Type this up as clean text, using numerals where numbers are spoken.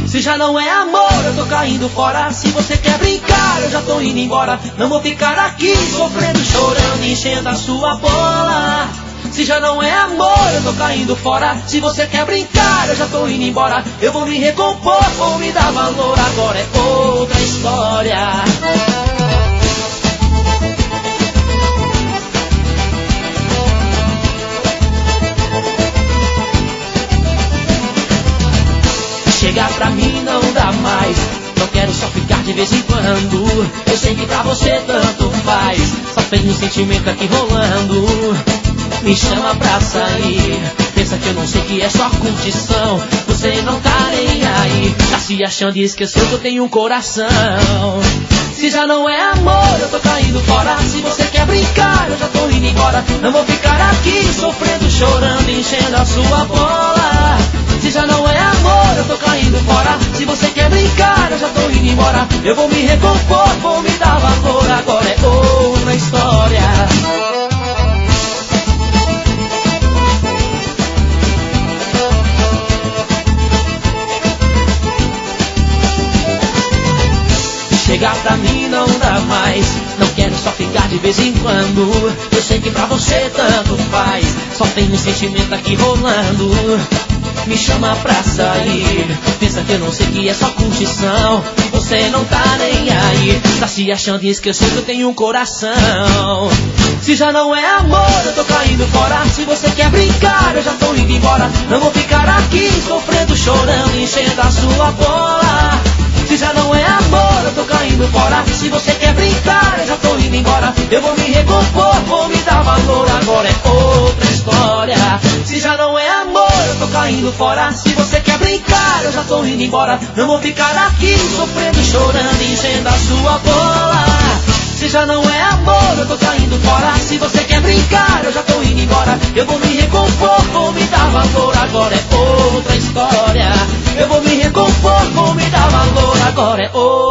Se já não é amor, eu tô caindo fora. Se você quer brincar, eu já tô indo embora. Não vou ficar aqui sofrendo, chorando, enchendo a sua bola. Se já não é amor, eu tô caindo fora. Se você quer brincar, eu já tô indo embora. Eu vou me recompor, vou me dar valor. Agora é outra história. Chegar pra mim não dá mais. Não quero só ficar de vez em quando. Eu sei que pra você tanto faz. Só tem um sentimento aqui rolando. Me chama pra sair. Pensa que eu não sei que é só curtição. Você não tá nem aí. Tá se achando e esqueceu que eu tenho um coração. Se já não é amor, eu tô caindo fora. Se você quer brincar, eu já tô indo embora. Não vou ficar aqui sofrendo, chorando, enchendo a sua bola. Se já não é amor, eu tô caindo fora. Se você quer brincar, eu já tô indo embora. Eu vou me recompor, vou me dar valor. Agora é outra história. Chegar pra mim não dá mais. Não quero só ficar de vez em quando. Eu sei que pra você tanto faz. Só tem um sentimento aqui rolando. Me chama pra sair. Pensa que eu não sei que é só curtição. Você não tá nem aí. Tá se achando e esqueceu que eu tenho um coração. Se já não é amor, eu tô caindo fora. Se você quer brincar, eu já tô indo embora. Não vou ficar aqui sofrendo, chorando, enchendo a sua bola. Se já não é amor, eu tô caindo fora. Se você quer brincar, eu já tô indo embora. Eu vou me recompor, vou me dar valor. Agora é outra história. Se já não é amor, eu tô caindo fora. Se você quer brincar, eu já tô indo embora. Não vou ficar aqui sofrendo, chorando, enchendo a sua bola. Se já não é amor, eu tô caindo fora. Se você quer brincar, eu já tô indo embora. Eu vou me recompor, vou me dar valor. Agora é outra história. Eu vou me recompor, vou me dar valor. Agora é outra.